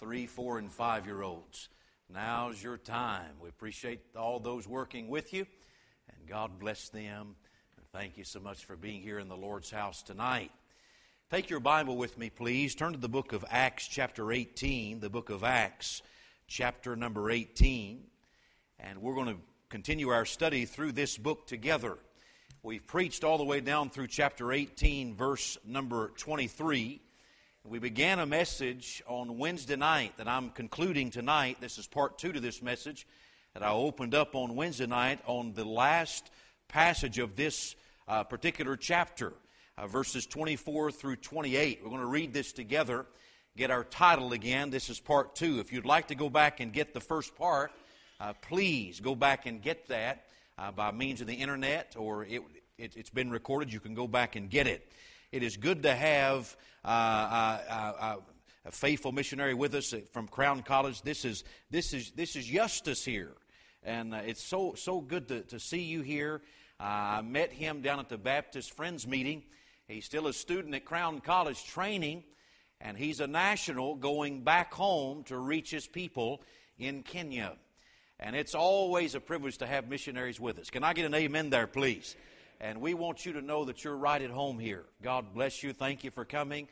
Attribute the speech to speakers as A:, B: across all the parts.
A: 3, 4, and 5-year-olds. Now's your time. We appreciate all those working with you, and God bless them. And thank you so much for being here in the Lord's house tonight. Take your Bible with me, please. Turn to the book of Acts, chapter 18, the book of Acts, chapter number 18. And we're going to continue our study through this book together. We've preached all the way down through chapter 18, verse number 23. We began a message on Wednesday night that I'm concluding tonight. This is part 2 to this message that I opened up on Wednesday night on the last passage of this particular chapter, verses 24 through 28. We're going to read this together, get our title again. This is part 2. If you'd like to go back and get the first part, please go back and get that by means of the internet, or it's been recorded. You can go back and get it. It is good to have a faithful missionary with us from Crown College. This is Justus here, and it's so good to see you here. I met him down at the Baptist Friends meeting. He's still a student at Crown College training, and he's a national going back home to reach his people in Kenya. And it's always a privilege to have missionaries with us. Can I get an amen there, please? And we want you to know that you're right at home here. God bless you. Thank you for coming.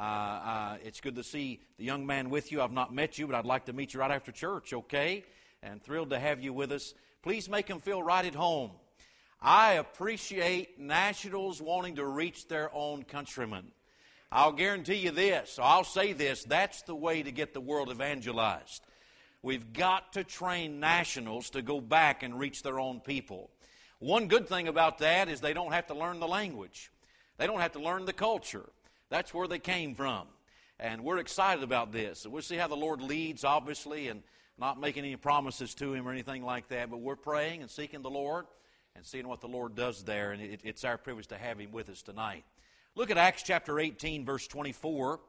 A: It's good to see the young man with you. I've not met you, but I'd like to meet you right after church, okay? And thrilled to have you with us. Please make him feel right at home. I appreciate nationals wanting to reach their own countrymen. I'll guarantee you this, so I'll say this, that's the way to get the world evangelized. We've got to train nationals to go back and reach their own people. One good thing about that is they don't have to learn the language. They don't have to learn the culture. That's where they came from. And we're excited about this. So we'll see how the Lord leads, obviously, and not making any promises to Him or anything like that. But we're praying and seeking the Lord and seeing what the Lord does there. And it's our privilege to have Him with us tonight. Look at Acts chapter 18, verse 24.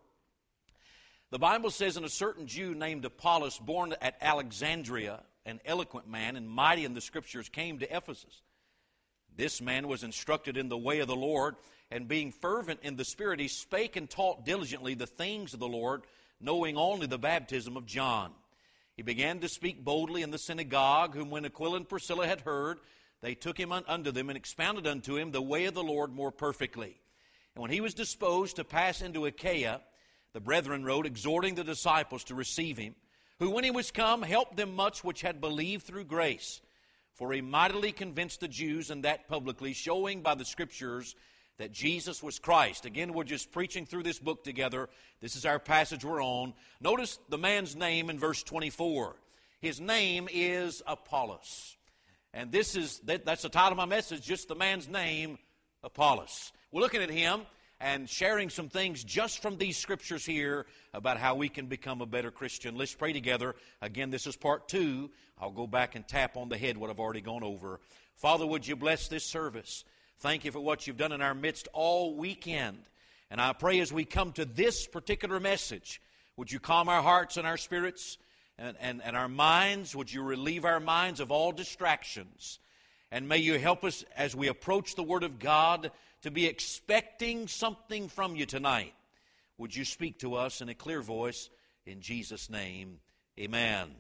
A: The Bible says, "And a certain Jew named Apollos, born at Alexandria, an eloquent man and mighty in the Scriptures, came to Ephesus. This man was instructed in the way of the Lord, and being fervent in the Spirit, he spake and taught diligently the things of the Lord, knowing only the baptism of John. He began to speak boldly in the synagogue, whom when Aquila and Priscilla had heard, they took him unto them and expounded unto him the way of the Lord more perfectly. And when he was disposed to pass into Achaia, the brethren wrote, exhorting the disciples to receive him, who when he was come helped them much which had believed through grace. For he mightily convinced the Jews, and that publicly, showing by the Scriptures that Jesus was Christ." Again, we're just preaching through this book together. This is our passage we're on. Notice the man's name in verse 24. His name is Apollos. And that's the title of my message, just the man's name, Apollos. We're looking at him and sharing some things just from these Scriptures here about how we can become a better Christian. Let's pray together. Again, this is part 2. I'll go back and tap on the head what I've already gone over. Father, would you bless this service? Thank you for what you've done in our midst all weekend. And I pray as we come to this particular message, would you calm our hearts and our spirits and our minds? Would you relieve our minds of all distractions? And may you help us as we approach the Word of God to be expecting something from you tonight. Would you speak to us in a clear voice? In Jesus' name, amen.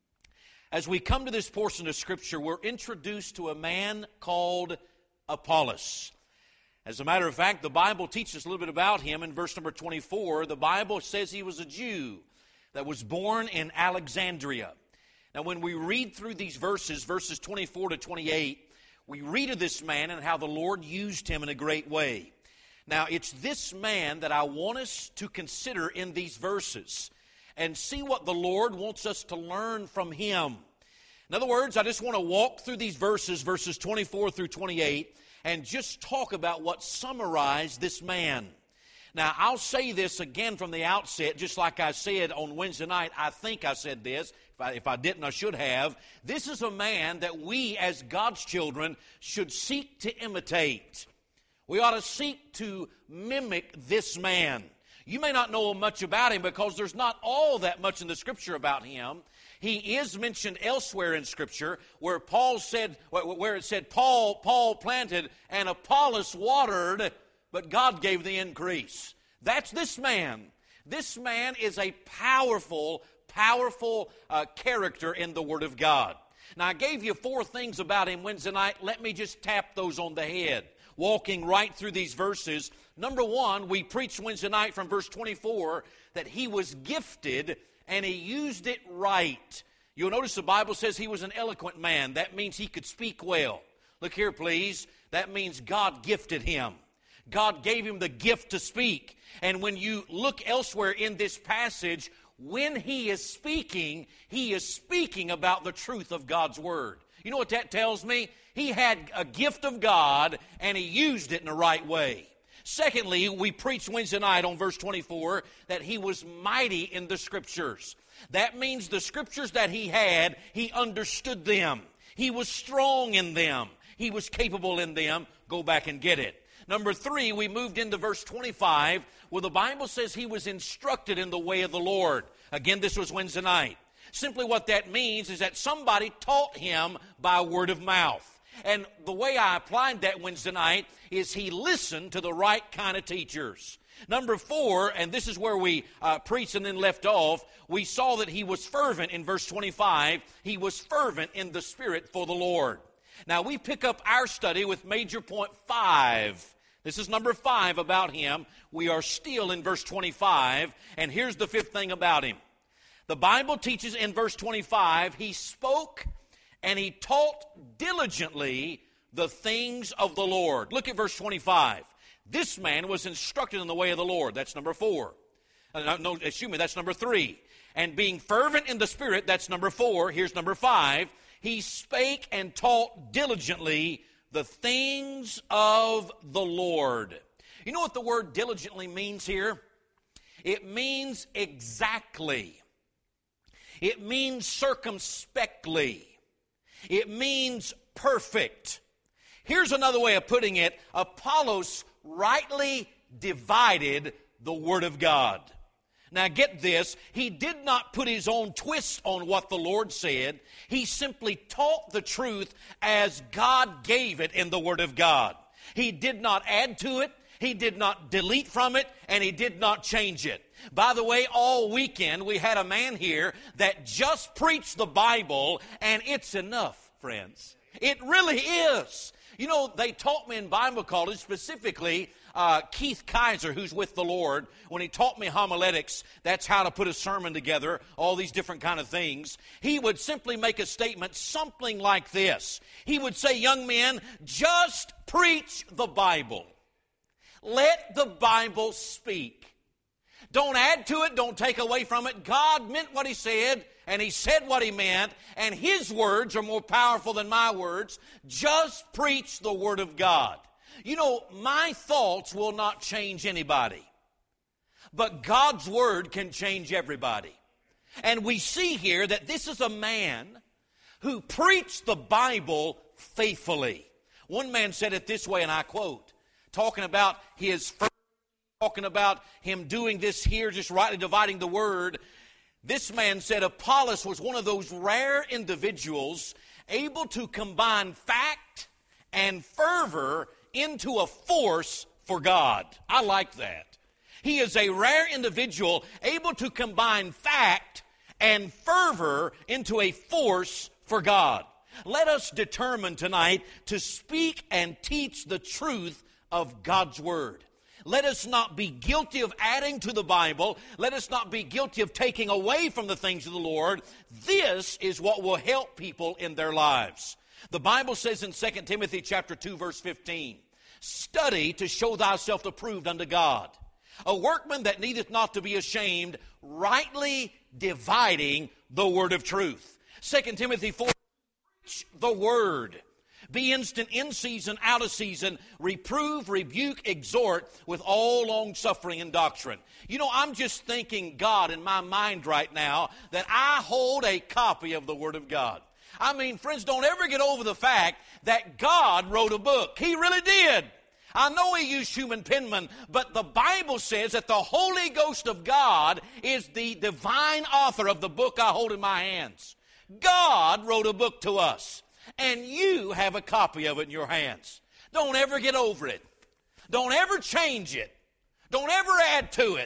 A: As we come to this portion of Scripture, we're introduced to a man called Apollos. As a matter of fact, the Bible teaches a little bit about him. In verse number 24, the Bible says he was a Jew that was born in Alexandria. Now, when we read through these verses 24 to 28, we read of this man and how the Lord used him in a great way. Now, it's this man that I want us to consider in these verses and see what the Lord wants us to learn from him. In other words, I just want to walk through these verses 24 through 28, and just talk about what summarized this man. Now, I'll say this again from the outset, just like I said on Wednesday night. I think I said this. If I didn't, I should have. This is a man that we, as God's children, should seek to imitate. We ought to seek to mimic this man. You may not know much about him because there's not all that much in the Scripture about him. He is mentioned elsewhere in Scripture where it said Paul planted and Apollos watered, but God gave the increase. That's this man. This man is a powerful character in the Word of God. Now, I gave you 4 things about him Wednesday night. Let me just tap those on the head, walking right through these verses. Number 1, we preached Wednesday night from verse 24 that he was gifted and he used it right. You'll notice the Bible says he was an eloquent man. That means he could speak well. Look here, please. That means God gifted him. God gave him the gift to speak. And when you look elsewhere in this passage, when he is speaking about the truth of God's Word. You know what that tells me? He had a gift of God, and he used it in the right way. Secondly, we preached Wednesday night on verse 24 that he was mighty in the Scriptures. That means the Scriptures that he had, he understood them. He was strong in them. He was capable in them. Go back and get it. Number 3, we moved into verse 25, where the Bible says he was instructed in the way of the Lord. Again, this was Wednesday night. Simply what that means is that somebody taught him by word of mouth. And the way I applied that Wednesday night is he listened to the right kind of teachers. Number 4, and this is where we preached and then left off, we saw that he was fervent in verse 25. He was fervent in the Spirit for the Lord. Now, we pick up our study with major point 5. This is number 5 about him. We are still in verse 25, and here's the 5th thing about him. The Bible teaches in verse 25, he spoke and he taught diligently the things of the Lord. Look at verse 25. This man was instructed in the way of the Lord. That's number 4. That's number 3. And being fervent in the Spirit, that's number 4. Here's number 5. He spake and taught diligently the things of the Lord. You know what the word diligently means here? It means exactly. It means circumspectly. It means perfect. Here's another way of putting it. Apollos rightly divided the Word of God. Now get this, he did not put his own twist on what the Lord said. He simply taught the truth as God gave it in the Word of God. He did not add to it, he did not delete from it, and he did not change it. By the way, all weekend we had a man here that just preached the Bible, and it's enough, friends. It really is. You know, they taught me in Bible college, specifically Keith Kaiser, who's with the Lord, when he taught me homiletics, that's how to put a sermon together, all these different kind of things. He would simply make a statement, something like this. He would say, young men, just preach the Bible. Let the Bible speak. Don't add to it, don't take away from it. God meant what He said, and He said what He meant, and His words are more powerful than my words. Just preach the Word of God. You know, my thoughts will not change anybody, but God's Word can change everybody. And we see here that this is a man who preached the Bible faithfully. One man said it this way, and I quote, talking about him doing this here, just rightly dividing the Word. This man said Apollos was one of those rare individuals able to combine fact and fervor into a force for God. I like that. He is a rare individual able to combine fact and fervor into a force for God. Let us determine tonight to speak and teach the truth of God's Word. Let us not be guilty of adding to the Bible. Let us not be guilty of taking away from the things of the Lord. This is what will help people in their lives. The Bible says in 2 Timothy chapter 2, verse 15, study to show thyself approved unto God, a workman that needeth not to be ashamed, rightly dividing the word of truth. 2 Timothy 4, preach the word. Be instant in season, out of season, reprove, rebuke, exhort with all long suffering and doctrine. You know, I'm just thanking God in my mind right now that I hold a copy of the Word of God. I mean, friends, don't ever get over the fact that God wrote a book. He really did. I know He used human penmen, but the Bible says that the Holy Ghost of God is the divine author of the book I hold in my hands. God wrote a book to us. And you have a copy of it in your hands. Don't ever get over it. Don't ever change it. Don't ever add to it.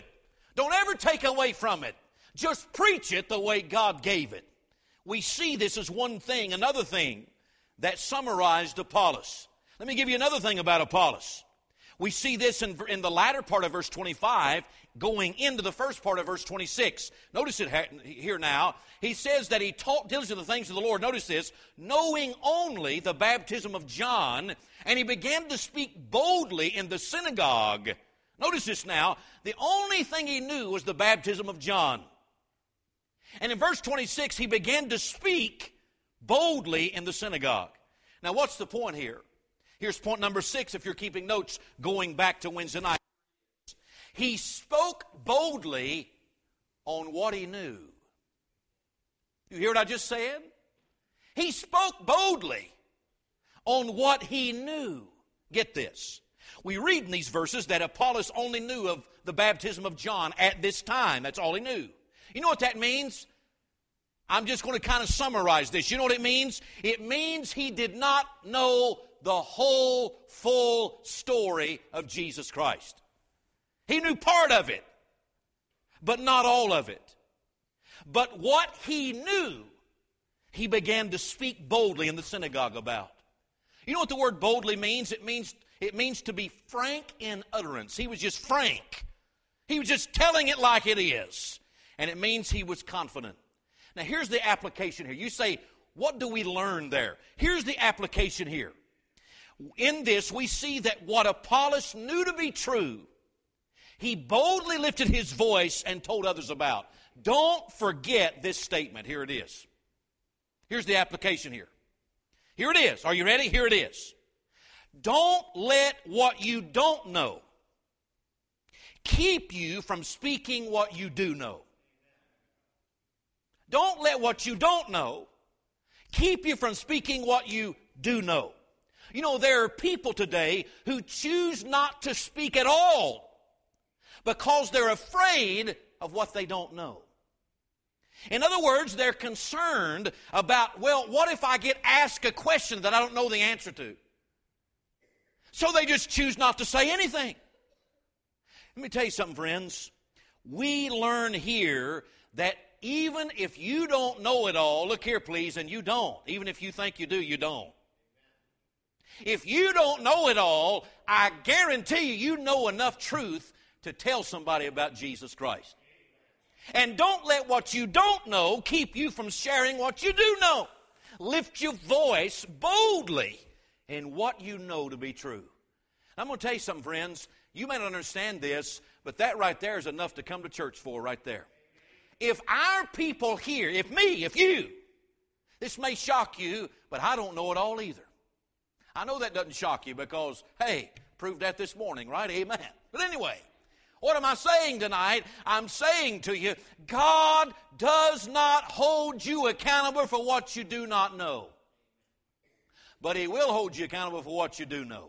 A: Don't ever take away from it. Just preach it the way God gave it. We see this as one thing. Another thing that summarized Apollos. Let me give you another thing about Apollos. We see this in the latter part of verse 25 going into the first part of verse 26. Notice it here now. He says that he taught diligently the things of the Lord. Notice this. Knowing only the baptism of John, and he began to speak boldly in the synagogue. Notice this now. The only thing he knew was the baptism of John. And in verse 26, he began to speak boldly in the synagogue. Now, what's the point here? Here's point number 6, if you're keeping notes, going back to Wednesday night. He spoke boldly on what he knew. You hear what I just said? He spoke boldly on what he knew. Get this. We read in these verses that Apollos only knew of the baptism of John at this time. That's all he knew. You know what that means? I'm just going to kind of summarize this. You know what it means? It means he did not know the whole full story of Jesus Christ. He knew part of it, but not all of it. But what he knew, he began to speak boldly in the synagogue about. You know what the word boldly means? It means to be frank in utterance. He was just frank. He was just telling it like it is. And it means he was confident. Now here's the application here. You say, what do we learn there? Here's the application here. In this, we see that what Apollos knew to be true, he boldly lifted his voice and told others about. Don't forget this statement. Here it is. Here's the application here. Here it is. Are you ready? Here it is. Don't let what you don't know keep you from speaking what you do know. Don't let what you don't know keep you from speaking what you do know. You know, there are people today who choose not to speak at all because they're afraid of what they don't know. In other words, they're concerned about, well, what if I get asked a question that I don't know the answer to? So they just choose not to say anything. Let me tell you something, friends. We learn here that even if you don't know it all, look here, please, and you don't. Even if you think you do, you don't. If you don't know it all, I guarantee you know enough truth to tell somebody about Jesus Christ. And don't let what you don't know keep you from sharing what you do know. Lift your voice boldly in what you know to be true. I'm going to tell you something, friends. You may not understand this, but that right there is enough to come to church for right there. If our people here, if you, this may shock you, but I don't know it all either. I know that doesn't shock you because, hey, proved that this morning, right? Amen. But anyway, what am I saying tonight? I'm saying to you, God does not hold you accountable for what you do not know. But He will hold you accountable for what you do know.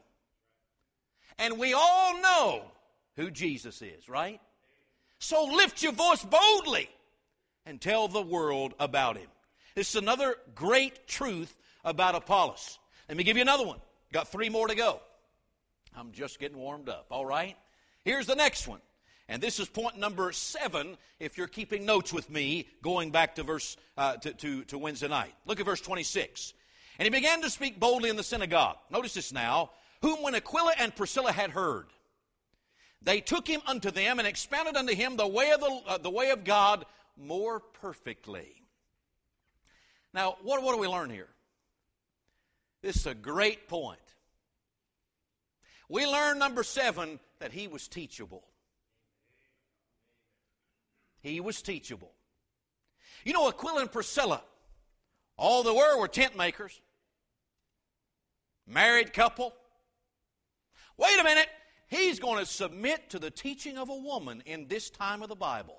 A: And we all know who Jesus is, right? So lift your voice boldly and tell the world about Him. This is another great truth about Apollos. Let me give you another one. Got 3 more to go. I'm just getting warmed up, all right? Here's the next one. And this is point number 7, if you're keeping notes with me, going back to to Wednesday night. Look at verse 26. And he began to speak boldly in the synagogue. Notice this now. Whom when Aquila and Priscilla had heard, they took him unto them and expounded unto him the way of God more perfectly. Now, what do we learn here? This is a great point. We learn, number 7, that he was teachable. He was teachable. You know, Aquila and Priscilla, all they were tent makers. Married couple. Wait a minute. He's going to submit to the teaching of a woman in this time of the Bible.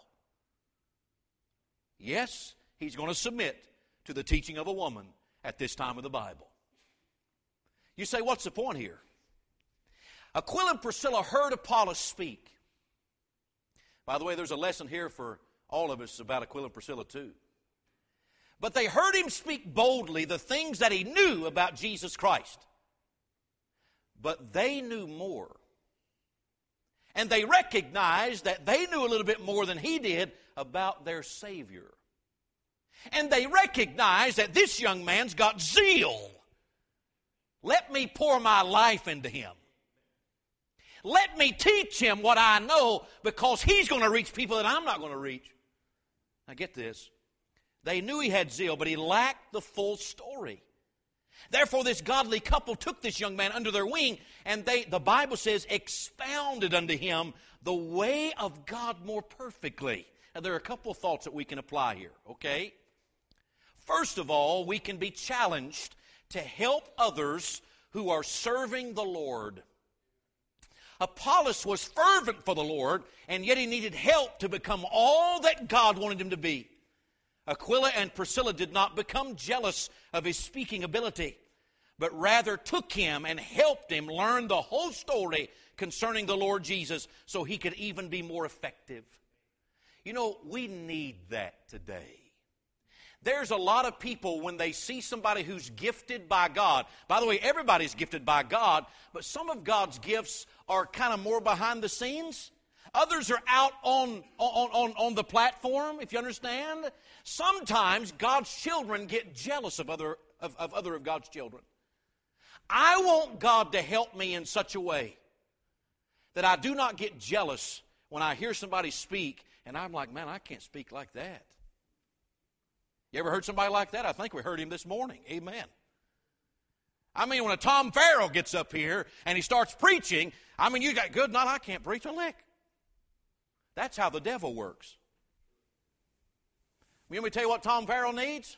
A: Yes, he's going to submit to the teaching of a woman at this time of the Bible. You say, what's the point here? Aquila and Priscilla heard Apollos speak. By the way, there's a lesson here for all of us about Aquila and Priscilla too. But they heard him speak boldly the things that he knew about Jesus Christ. But they knew more. And they recognized that they knew a little bit more than he did about their Savior. And they recognized that this young man's got zeal. Let me pour my life into him. Let me teach him what I know, because he's going to reach people that I'm not going to reach. Now get this. They knew he had zeal, but he lacked the full story. Therefore, this godly couple took this young man under their wing, and the Bible says, expounded unto him the way of God more perfectly. Now, there are a couple of thoughts that we can apply here, okay? First of all, we can be challenged to help others who are serving the Lord. Apollos was fervent for the Lord, and yet he needed help to become all that God wanted him to be. Aquila and Priscilla did not become jealous of his speaking ability, but rather took him and helped him learn the whole story concerning the Lord Jesus so he could even be more effective. You know, we need that today. There's a lot of people, when they see somebody who's gifted by God. By the way, everybody's gifted by God, but some of God's gifts are kind of more behind the scenes. Others are out on the platform, if you understand. Sometimes God's children get jealous of other of God's children. I want God to help me in such a way that I do not get jealous when I hear somebody speak, and I'm like, man, I can't speak like that. You ever heard somebody like that? I think we heard him this morning. Amen. I mean, when a Tom Farrell gets up here and he starts preaching, I mean, you got good night, I can't preach a lick. That's how the devil works. You want me to tell you what Tom Farrell needs?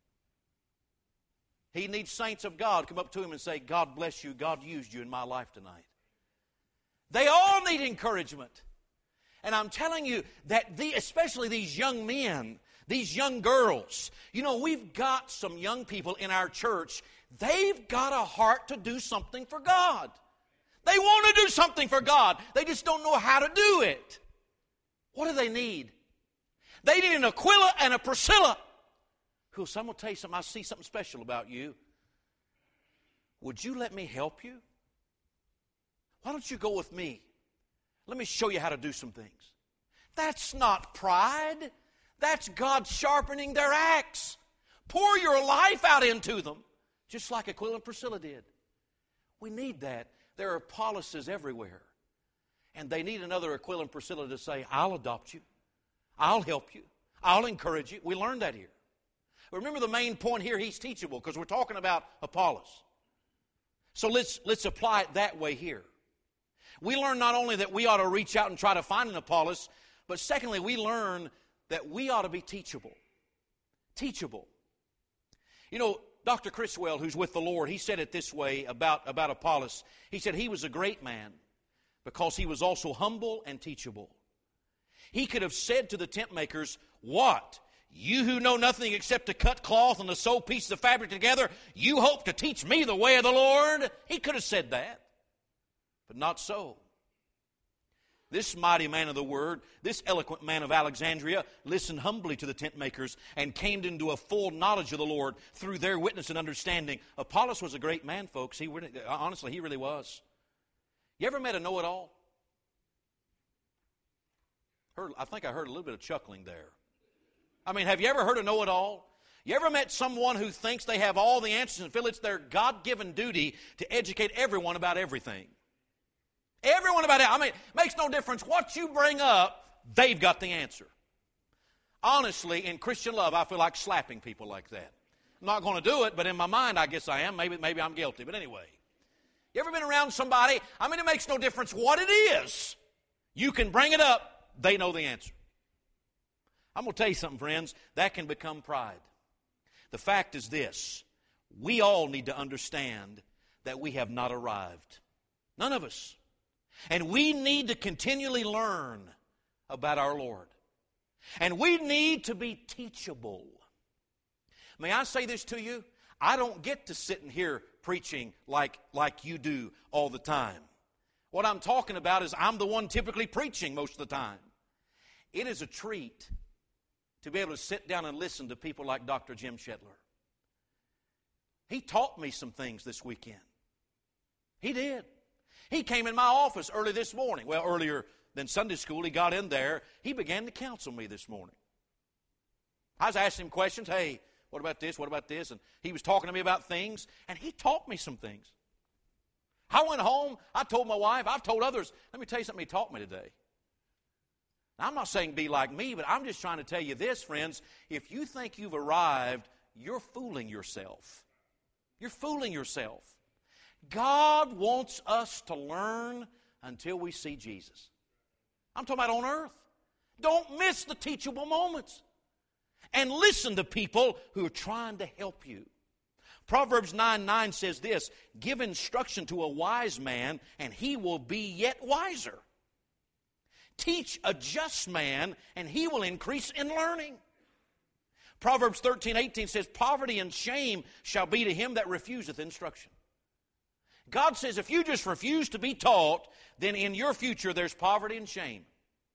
A: He needs saints of God come up to him and say, God bless you, God used you in my life tonight. They all need encouragement. And I'm telling you that especially these young men, these young girls, you know, we've got some young people in our church, they've got a heart to do something for God. They want to do something for God. They just don't know how to do it. What do they need? They need an Aquila and a Priscilla who, so I'm going to tell you something, I see something special about you. Would you let me help you? Why don't you go with me? Let me show you how to do some things. That's not pride. That's God sharpening their axe. Pour your life out into them, just like Aquila and Priscilla did. We need that. There are Apolloses everywhere. And they need another Aquila and Priscilla to say, I'll adopt you. I'll help you. I'll encourage you. We learned that here. Remember the main point here, he's teachable, because we're talking about Apollos. So let's apply it that way here. We learn not only that we ought to reach out and try to find an Apollos, but secondly, we learn that we ought to be teachable. Teachable. You know, Dr. Criswell, who's with the Lord, he said it this way about Apollos. He said he was a great man because he was also humble and teachable. He could have said to the tent makers, what? You who know nothing except to cut cloth and to sew pieces of fabric together, you hope to teach me the way of the Lord? He could have said that, but not so. This mighty man of the Word, this eloquent man of Alexandria, listened humbly to the tent makers and came into a full knowledge of the Lord through their witness and understanding. Apollos was a great man, folks. Honestly, he really was. You ever met a know-it-all? I think I heard a little bit of chuckling there. I mean, have you ever heard a know-it-all? You ever met someone who thinks they have all the answers and feel it's their God-given duty to educate everyone about everything? Everyone about it. I mean, it makes no difference what you bring up, they've got the answer. Honestly, in Christian love, I feel like slapping people like that. I'm not going to do it, but in my mind, I guess I am. Maybe I'm guilty. But anyway, you ever been around somebody? I mean, it makes no difference what it is. You can bring it up, they know the answer. I'm going to tell you something, friends. That can become pride. The fact is this. We all need to understand that we have not arrived. None of us. And we need to continually learn about our Lord. And we need to be teachable. May I say this to you? I don't get to sit in here preaching like you do all the time. What I'm talking about is I'm the one typically preaching most of the time. It is a treat to be able to sit down and listen to people like Dr. Jim Shetler. He taught me some things this weekend. He did. He came in my office early this morning. Well, earlier than Sunday school, he got in there. He began to counsel me this morning. I was asking him questions. Hey, what about this? What about this? And he was talking to me about things, and he taught me some things. I went home. I told my wife. I've told others. Let me tell you something he taught me today. Now, I'm not saying be like me, but I'm just trying to tell you this, friends. If you think you've arrived, you're fooling yourself. You're fooling yourself. God wants us to learn until we see Jesus. I'm talking about on earth. Don't miss the teachable moments. And listen to people who are trying to help you. Proverbs 9:9 says this, give instruction to a wise man, and he will be yet wiser. Teach a just man, and he will increase in learning. Proverbs 13:18 says, poverty and shame shall be to him that refuseth instruction. God says if you just refuse to be taught, then in your future there's poverty and shame.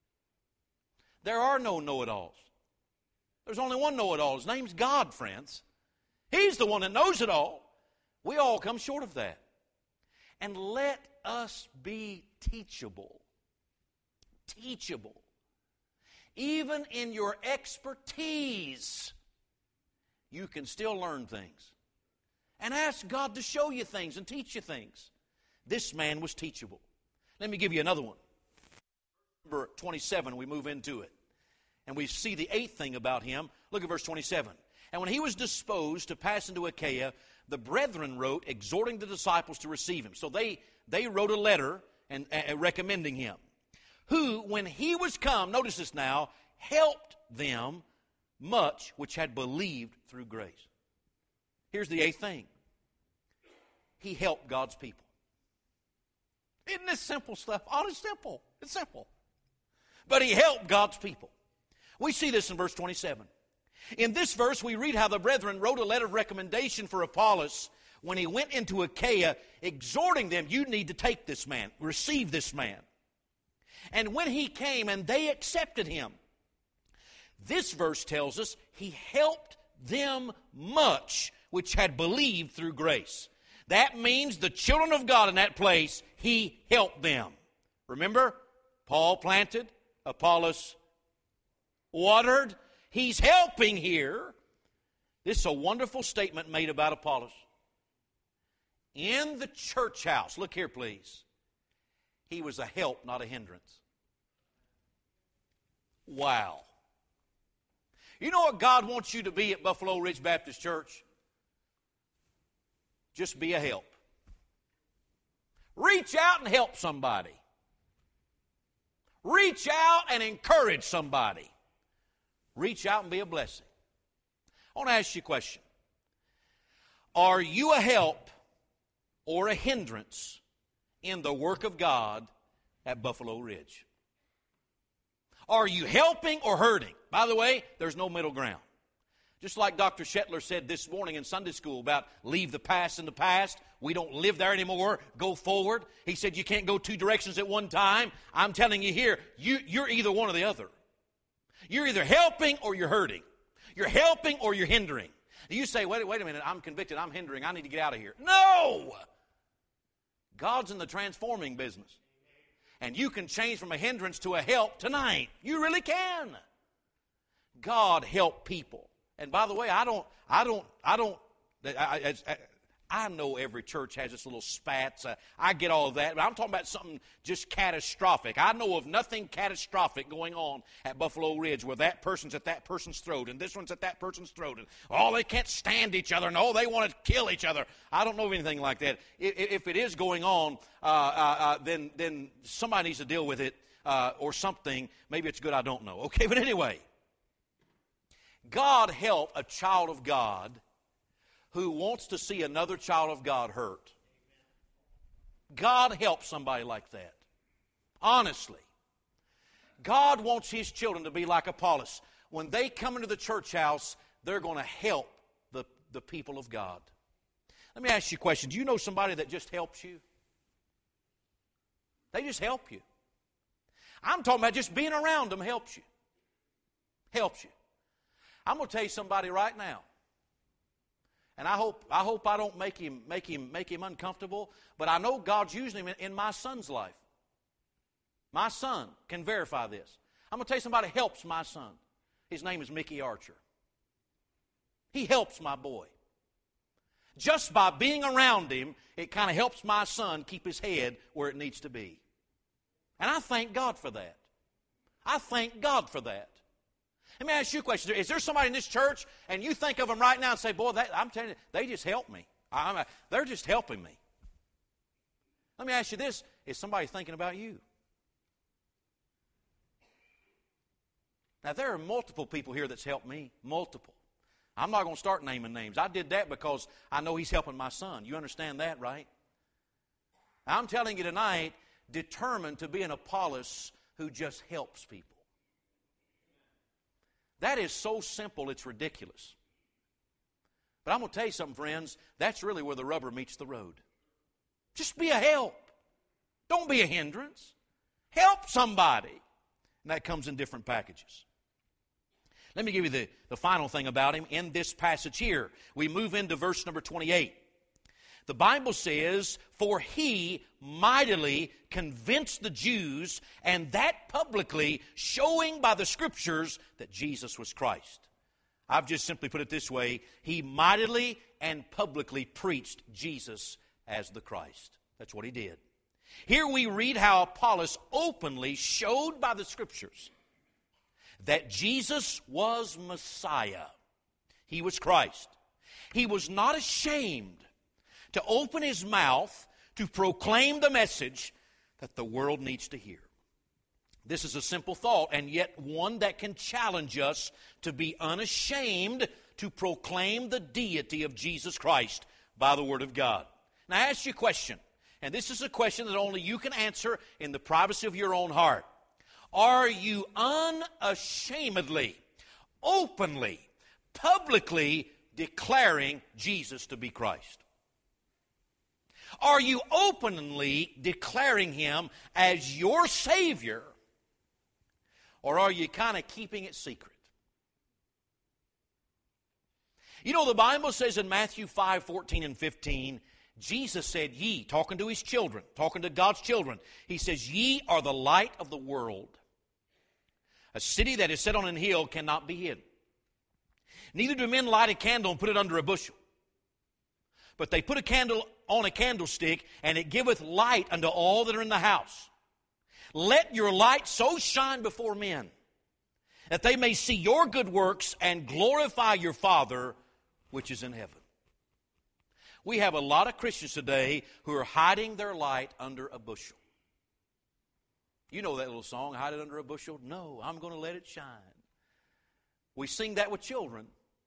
A: There are no know-it-alls. There's only one know-it-all. His name's God, friends. He's the one that knows it all. We all come short of that. And let us be teachable. Teachable. Even in your expertise, you can still learn things. And ask God to show you things and teach you things. This man was teachable. Let me give you another one. Number 27, we move into it. And we see the eighth thing about him. Look at verse 27. And when he was disposed to pass into Achaia, the brethren wrote, exhorting the disciples to receive him. So they wrote a letter and recommending him. Who, when he was come, notice this now, helped them much which had believed through grace. Here's the eighth thing. He helped God's people. Isn't this simple stuff? Honest simple. It's simple. But he helped God's people. We see this in verse 27. In this verse, we read how the brethren wrote a letter of recommendation for Apollos when he went into Achaia, exhorting them, you need to take this man, receive this man. And when he came and they accepted him, this verse tells us he helped them much which had believed through grace. That means the children of God in that place, he helped them. Remember, Paul planted, Apollos watered. He's helping here. This is a wonderful statement made about Apollos. In the church house, look here please, he was a help, not a hindrance. Wow. You know what God wants you to be at Buffalo Ridge Baptist Church? Just be a help. Reach out and help somebody. Reach out and encourage somebody. Reach out and be a blessing. I want to ask you a question. Are you a help or a hindrance in the work of God at Buffalo Ridge? Are you helping or hurting? By the way, there's no middle ground. Just like Dr. Shetler said this morning in Sunday school about leave the past in the past. We don't live there anymore. Go forward. He said you can't go two directions at one time. I'm telling you here, you're either one or the other. You're either helping or you're hurting. You're helping or you're hindering. You say, wait a minute, I'm convicted, I'm hindering, I need to get out of here. No! God's in the transforming business. And you can change from a hindrance to a help tonight. You really can. God help people. And by the way, I know every church has its little spats. I get all of that. But I'm talking about something just catastrophic. I know of nothing catastrophic going on at Buffalo Ridge where that person's at that person's throat and this one's at that person's throat. And they can't stand each other and they want to kill each other. I don't know of anything like that. If it is going on, then somebody needs to deal with it or something. Maybe it's good, I don't know. Okay, but anyway. God help a child of God who wants to see another child of God hurt. God help somebody like that. Honestly. God wants his children to be like Apollos. When they come into the church house, they're going to help the people of God. Let me ask you a question. Do you know somebody that just helps you? They just help you. I'm talking about just being around them helps you. Helps you. I'm going to tell you somebody right now. And I hope I don't make him uncomfortable, but I know God's using him in my son's life. My son can verify this. I'm going to tell you somebody helps my son. His name is Mickey Archer. He helps my boy. Just by being around him, it kind of helps my son keep his head where it needs to be. And I thank God for that. I thank God for that. Let me ask you a question. Is there somebody in this church, and you think of them right now and say, boy, I'm telling you, they just help me. They're just helping me. Let me ask you this. Is somebody thinking about you? Now, there are multiple people here that's helped me. Multiple. I'm not going to start naming names. I did that because I know he's helping my son. You understand that, right? I'm telling you tonight, determined to be an Apollos who just helps people. That is so simple, it's ridiculous. But I'm going to tell you something, friends. That's really where the rubber meets the road. Just be a help. Don't be a hindrance. Help somebody. And that comes in different packages. Let me give you the final thing about him in this passage here. We move into verse number 28. The Bible says, for he mightily convinced the Jews, and that publicly, showing by the Scriptures that Jesus was Christ. I've just simply put it this way. He mightily and publicly preached Jesus as the Christ. That's what he did. Here we read how Apollos openly showed by the Scriptures that Jesus was Messiah. He was Christ. He was not ashamed to open his mouth to proclaim the message that the world needs to hear. This is a simple thought, and yet one that can challenge us to be unashamed to proclaim the deity of Jesus Christ by the Word of God. Now, I ask you a question, and this is a question that only you can answer in the privacy of your own heart. Are you unashamedly, openly, publicly declaring Jesus to be Christ? Are you openly declaring Him as your Savior? Or are you kind of keeping it secret? You know, the Bible says in Matthew 5:14 and 15, Jesus said, ye, talking to His children, talking to God's children, He says, ye are the light of the world. A city that is set on an hill cannot be hid. Neither do men light a candle and put it under a bushel. But they put a candle on a candlestick, and it giveth light unto all that are in the house. Let your light so shine before men, that they may see your good works and glorify your Father which is in heaven. We have a lot of Christians today who are hiding their light under a bushel. You know that little song, hide it under a bushel? No, I'm going to let it shine. We sing that with children.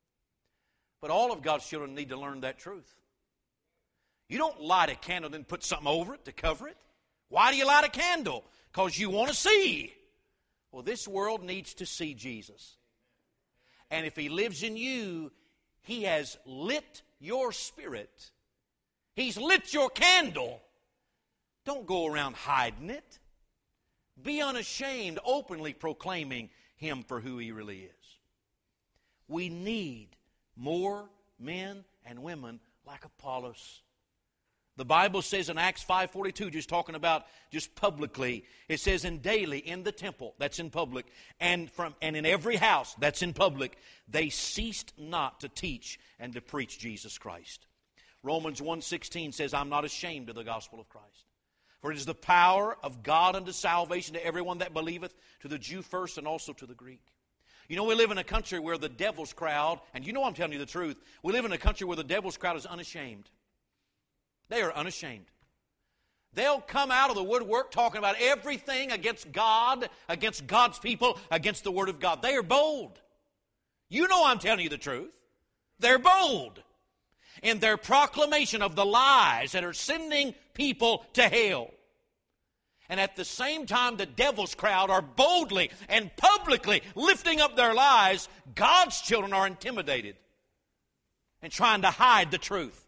A: But all of God's children need to learn that truth. You don't light a candle and then put something over it to cover it. Why do you light a candle? Because you want to see. Well, this world needs to see Jesus. And if He lives in you, He has lit your spirit. He's lit your candle. Don't go around hiding it. Be unashamed, openly proclaiming Him for who He really is. We need more men and women like Apollos. The Bible says in Acts 5:42, just talking about just publicly, it says, and daily in the temple, that's in public, and in every house, that's in public, they ceased not to teach and to preach Jesus Christ. Romans 1:16 says, I'm not ashamed of the gospel of Christ. For it is the power of God unto salvation to everyone that believeth, to the Jew first and also to the Greek. You know, we live in a country where the devil's crowd, and you know I'm telling you the truth, we live in a country where the devil's crowd is unashamed. They are unashamed. They'll come out of the woodwork talking about everything against God, against God's people, against the Word of God. They are bold. You know I'm telling you the truth. They're bold in their proclamation of the lies that are sending people to hell. And at the same time, the devil's crowd are boldly and publicly lifting up their lies. God's children are intimidated and trying to hide the truth.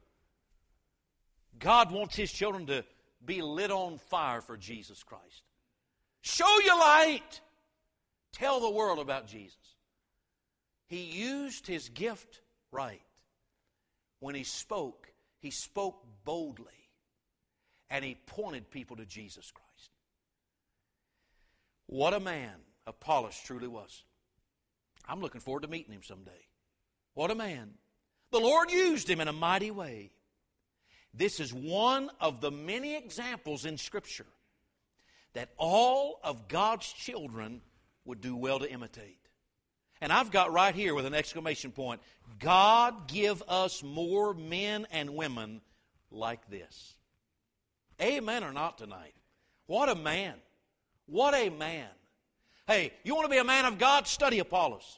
A: God wants His children to be lit on fire for Jesus Christ. Show your light. Tell the world about Jesus. He used His gift right when he spoke boldly, and he pointed people to Jesus Christ. What a man Apollos truly was. I'm looking forward to meeting him someday. What a man. The Lord used him in a mighty way. This is one of the many examples in Scripture that all of God's children would do well to imitate. And I've got right here with an exclamation point, God give us more men and women like this. Amen or not tonight? What a man. What a man. Hey, you want to be a man of God? Study Apollos.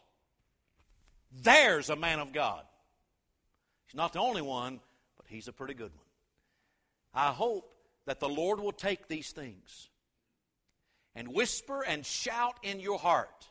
A: There's a man of God. He's not the only one, but he's a pretty good one. I hope that the Lord will take these things and whisper and shout in your heart,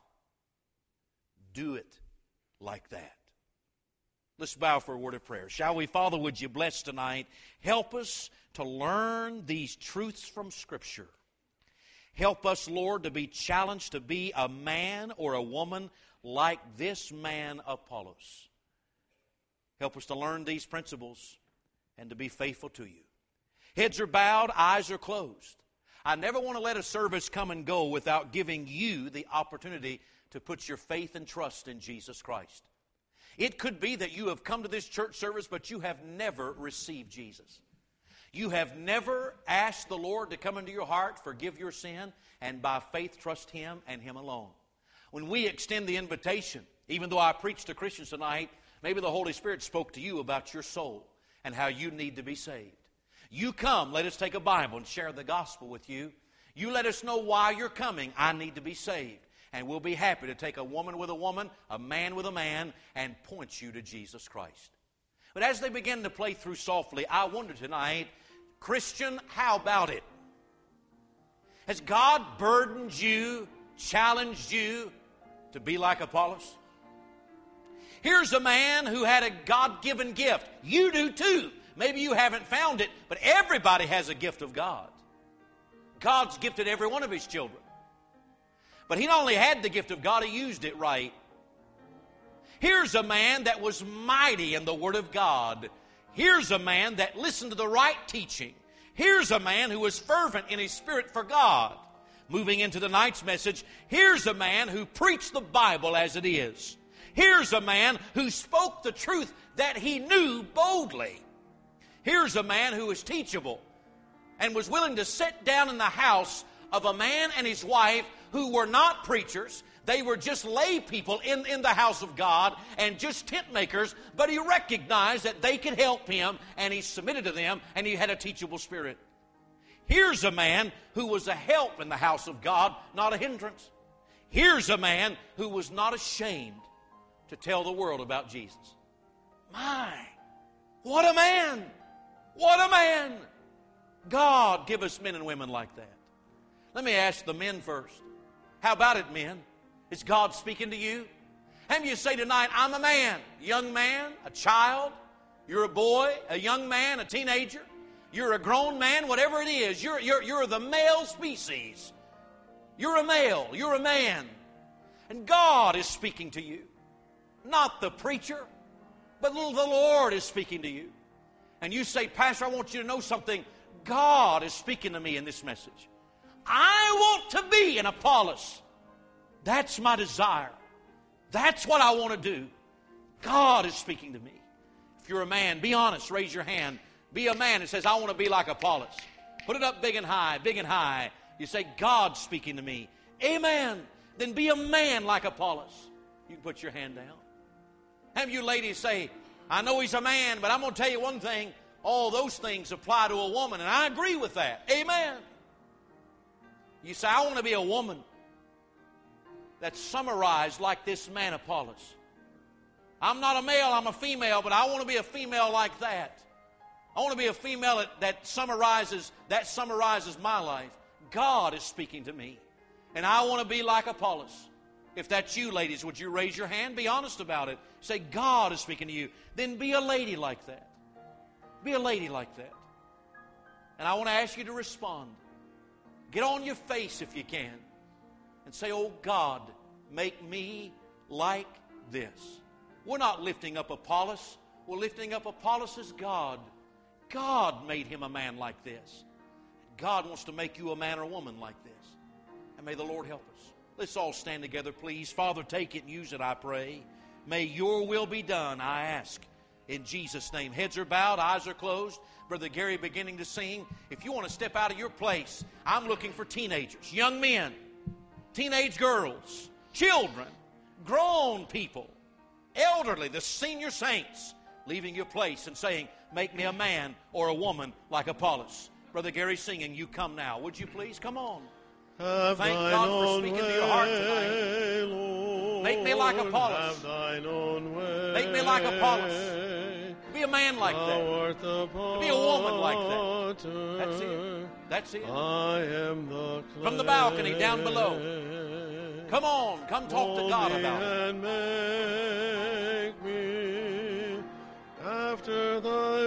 A: do it like that. Let's bow for a word of prayer. Shall we? Father, would you bless tonight? Help us to learn these truths from Scripture. Help us, Lord, to be challenged to be a man or a woman like this man Apollos. Help us to learn these principles and to be faithful to you. Heads are bowed, eyes are closed. I never want to let a service come and go without giving you the opportunity to put your faith and trust in Jesus Christ. It could be that you have come to this church service, but you have never received Jesus. You have never asked the Lord to come into your heart, forgive your sin, and by faith trust Him and Him alone. When we extend the invitation, even though I preached to Christians tonight, maybe the Holy Spirit spoke to you about your soul and how you need to be saved. You come, let us take a Bible and share the gospel with you. You let us know why you're coming. I need to be saved. And we'll be happy to take a woman with a woman, a man with a man, and point you to Jesus Christ. But as they begin to play through softly, I wonder tonight, Christian, how about it? Has God burdened you, challenged you to be like Apollos? Here's a man who had a God-given gift. You do too. Maybe you haven't found it, but everybody has a gift of God. God's gifted every one of His children. But he not only had the gift of God, he used it right. Here's a man that was mighty in the Word of God. Here's a man that listened to the right teaching. Here's a man who was fervent in his spirit for God. Moving into tonight's message, here's a man who preached the Bible as it is. Here's a man who spoke the truth that he knew boldly. Here's a man who was teachable and was willing to sit down in the house of a man and his wife who were not preachers. They were just lay people in the house of God and just tent makers, but he recognized that they could help him, and he submitted to them, and he had a teachable spirit. Here's a man who was a help in the house of God, not a hindrance. Here's a man who was not ashamed to tell the world about Jesus. My, what a man! What a man! God, give us men and women like that. Let me ask the men first. How about it, men? Is God speaking to you? How many of you say tonight, I'm a man, young man, a child, you're a boy, a young man, a teenager, you're a grown man, whatever it is, you're the male species. You're a male, you're a man. And God is speaking to you. Not the preacher, but the Lord is speaking to you. And you say, Pastor, I want you to know something. God is speaking to me in this message. I want to be an Apollos. That's my desire. That's what I want to do. God is speaking to me. If you're a man, be honest, raise your hand. Be a man that says, I want to be like Apollos. Put it up big and high, big and high. You say, God's speaking to me. Amen. Then be a man like Apollos. You can put your hand down. Have you ladies say, I know he's a man, but I'm going to tell you one thing. All those things apply to a woman, and I agree with that. Amen. You say, I want to be a woman that's summarized like this man Apollos. I'm not a male, I'm a female, but I want to be a female like that. I want to be a female that summarizes my life. God is speaking to me. And I want to be like Apollos. If that's you, ladies, would you raise your hand? Be honest about it. Say, God is speaking to you. Then be a lady like that. Be a lady like that. And I want to ask you to respond. Get on your face if you can and say, oh God, make me like this. We're not lifting up Apollos. Well, lifting up Apollos as God. God made him a man like this. God wants to make you a man or woman like this. And may the Lord help us. Let's all stand together, please. Father, take it and use it, I pray. May your will be done, I ask. In Jesus' name. Heads are bowed, eyes are closed. Brother Gary beginning to sing. If you want to step out of your place, I'm looking for teenagers, young men, teenage girls, children, grown people, elderly, the senior saints, leaving your place and saying, make me a man or a woman like Apollos. Brother Gary singing, you come now. Would you please? Come on.
B: Have
A: Thank God for speaking to your heart tonight.
B: Lord,
A: Make me like Apollos.
B: have thine own way.
A: Make me like Apollos. Be a man like that. Be a woman like that. That's it. That's it.
B: I am the clay.
A: From the balcony down below. Come on. Come talk to God about it.
B: And make me after thy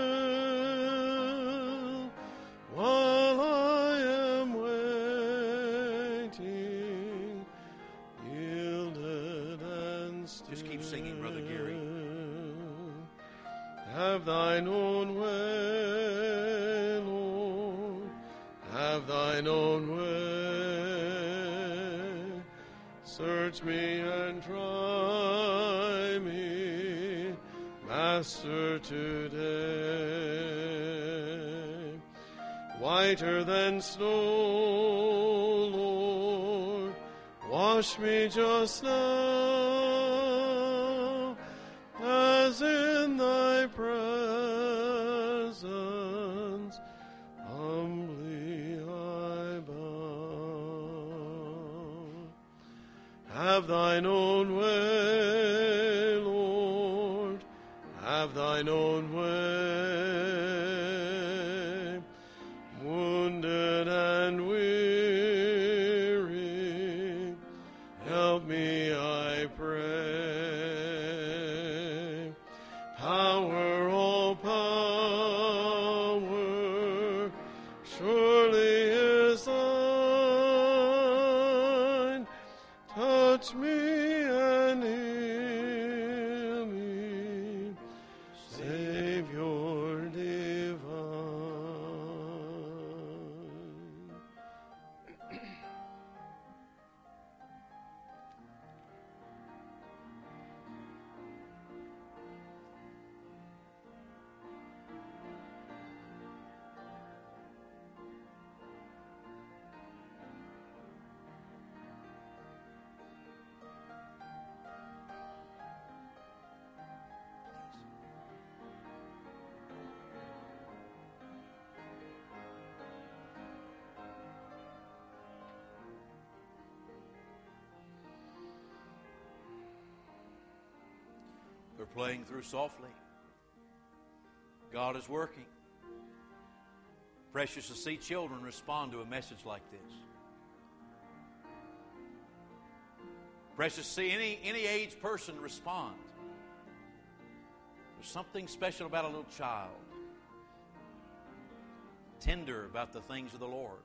B: will, while I am waiting, yielded and still.
A: Just keep singing, Brother Gary.
B: Have thine own way, Lord, have thine own way. Search me and try me, Master, today. Whiter than snow, Lord, wash me just now, as in thy presence humbly I bow. Have thine own way, Lord, have thine own way. Wounded and weary, help me, I pray. Power, all power, surely is thine. Touch me and heal me, Savior divine.
A: They're playing through softly. God is working. Precious to see children respond to a message like this. Precious to see any aged person respond. There's something special about a little child. Tender about the things of the Lord.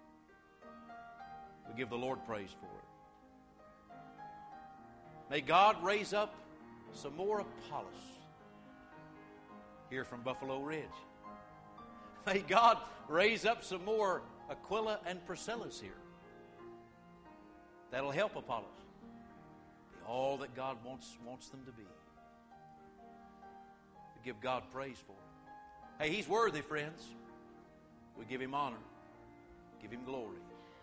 A: We give the Lord praise for it. May God raise up some more Apollos here from Buffalo Ridge. May God raise up some more Aquila and Priscillas here. That'll help Apollos be all that God wants them to be. We give God praise for it. Hey, He's worthy, friends. We give Him honor. Give Him glory.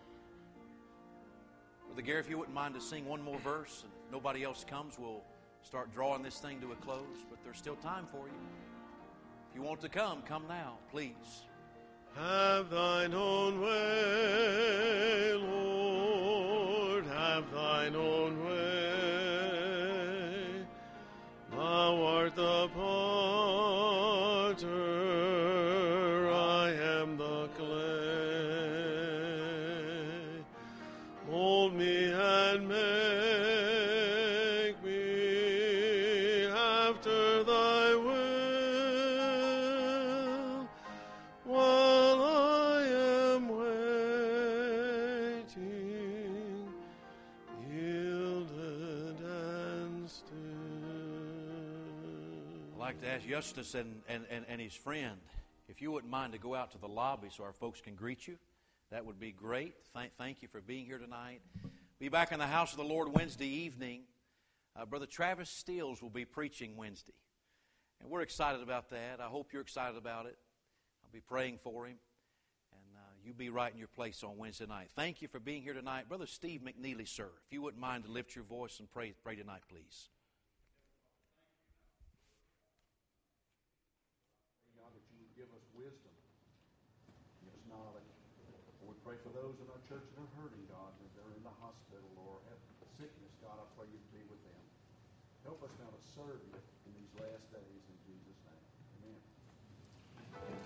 A: Brother Gary, if you wouldn't mind to sing one more verse, and if nobody else comes, we'll start drawing this thing to a close. But there's still time for you. If you want to come now, please.
B: Have thine own way, Lord, have thine own way. Thou art the potter, I am the clay. Mold me and make me after thy will, while I am waiting, yielded and still.
A: Well, like to ask Justus and his friend, if you wouldn't mind to go out to the lobby so our folks can greet you. That would be great. Thank you for being here tonight. Be back in the house of the Lord Wednesday evening. Brother Travis Steels will be preaching Wednesday. And we're excited about that. I hope you're excited about it. I'll be praying for him. And you be right in your place on Wednesday night. Thank you for being here tonight. Brother Steve McNeely, sir, if you wouldn't mind to lift your voice and pray tonight, please.
C: God, that you would give us wisdom, give us knowledge. We pray for those in our church that are hurting, God, that they're in the hospital or have sickness. God, I pray you to be with them. Help us now to serve you in these last days in Jesus' name. Amen.